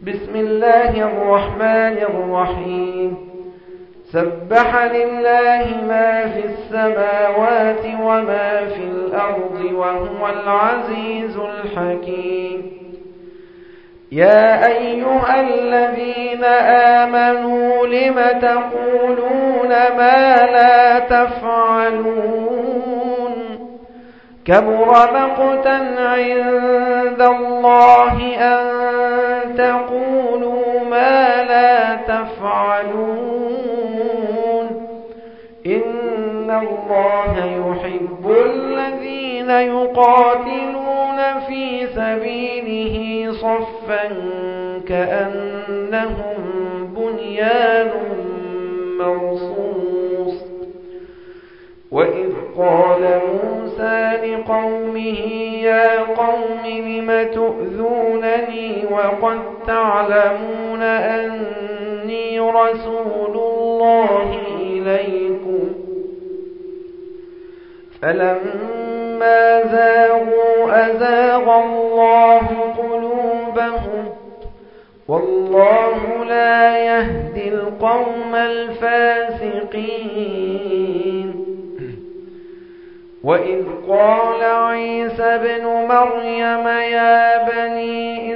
بسم الله الرحمن الرحيم سبح لله ما في السماوات وما في الأرض وهو العزيز الحكيم يا أيها الذين آمنوا لم تقولون ما لا تفعلون كبر مقتا عند الله أن تقولوا ما لا تفعلون إن الله يحب الذين يقاتلون في سبيله صفا كأنهم بنيان مرصوص وإذ قال موسى لقومه يا قوم لم تؤذونني وقد تعلمون أني رسول الله إليكم فلما زاغوا أزاغ الله قلوبهم والله لا يهدي القوم الفاسقين وإذ قال عيسى ابن مريم يا بني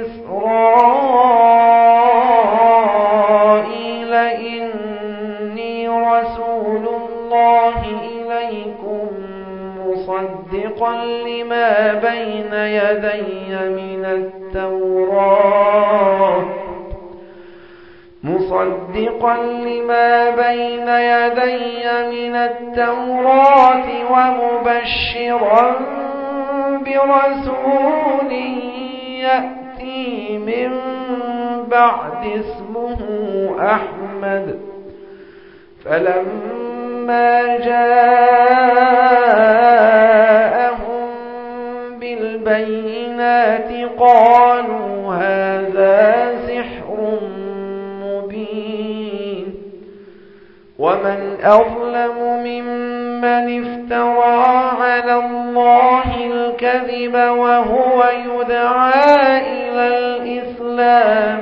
إسرائيل إني رسول الله إليكم مصدقا لما بين يدي من التوراة ومبشرا برسول يأتي من بعد اسمه أحمد فلما جاءهم بالبينات قالوا هذا سحر مبين ومن أظلم ممن افترى على الله الكذب وهو يدعى إلى الإسلام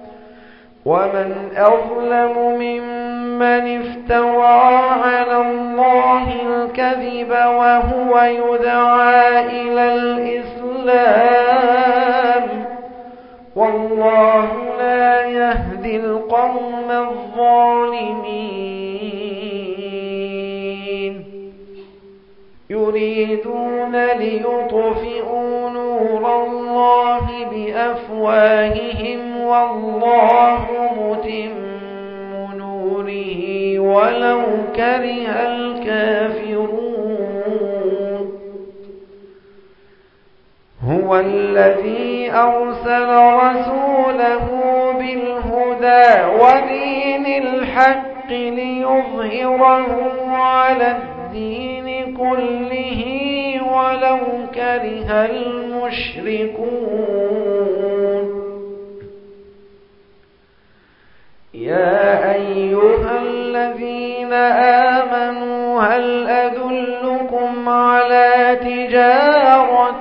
والله لا يهدي القوم الظالمين يريدون ليطفئوا نور الله بأفواههم والله متم نوره ولو كره الكافرون هو الذي أرسل رسوله بالهدى ودين الحق ليظهره على الدين كله ولو كره المشركون يا أيها الذين آمنوا هل أدلكم على تجارة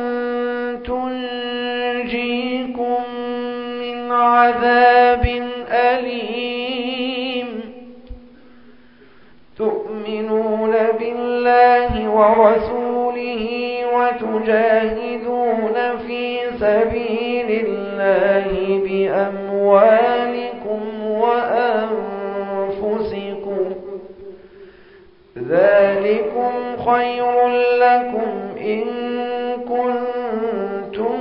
تنجيكم من عذاب أليم تؤمنون بالله ورسوله وتجاهدون في سبيل الله بأموالكم وأنفسكم ذلكم خير لكم إن كنتم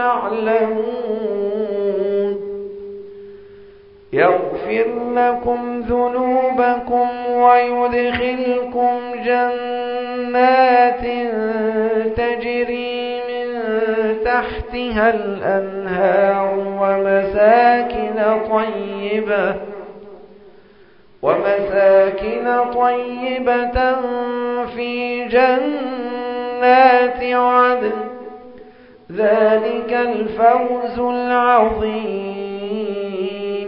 تعلمون يغفر لكم ذنوبكم ويدخلكم جنات تجري من تحتها الأنهار ومساكن طيبة في جنات عدن ذلك الفوز العظيم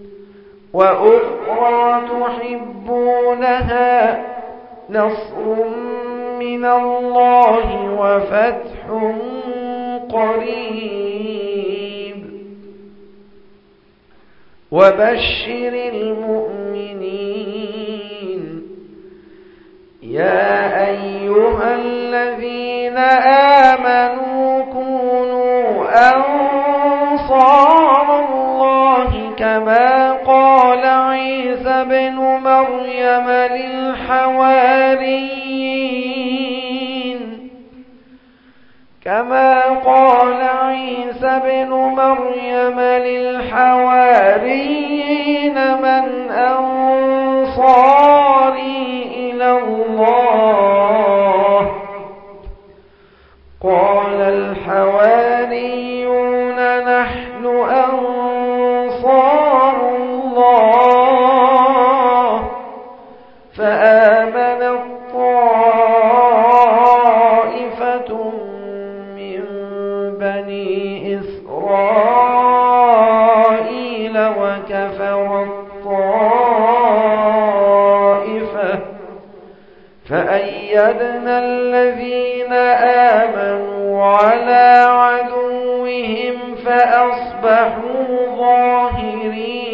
وأخرى تحبونها نصر من الله وفتح قريب وبشر المؤمنين يا أيها الذين آمنوا كونوا أنصار الله كما قال عيسى بن مريم للحواريين من أنصاري إلى الله قال الحواريون نحن أنصار الله فآمنت طائفة من بني إسرائيل وكفرت طائفة فأيدنا الذين آمنوا على عدوهم فأصبحوا ظاهرين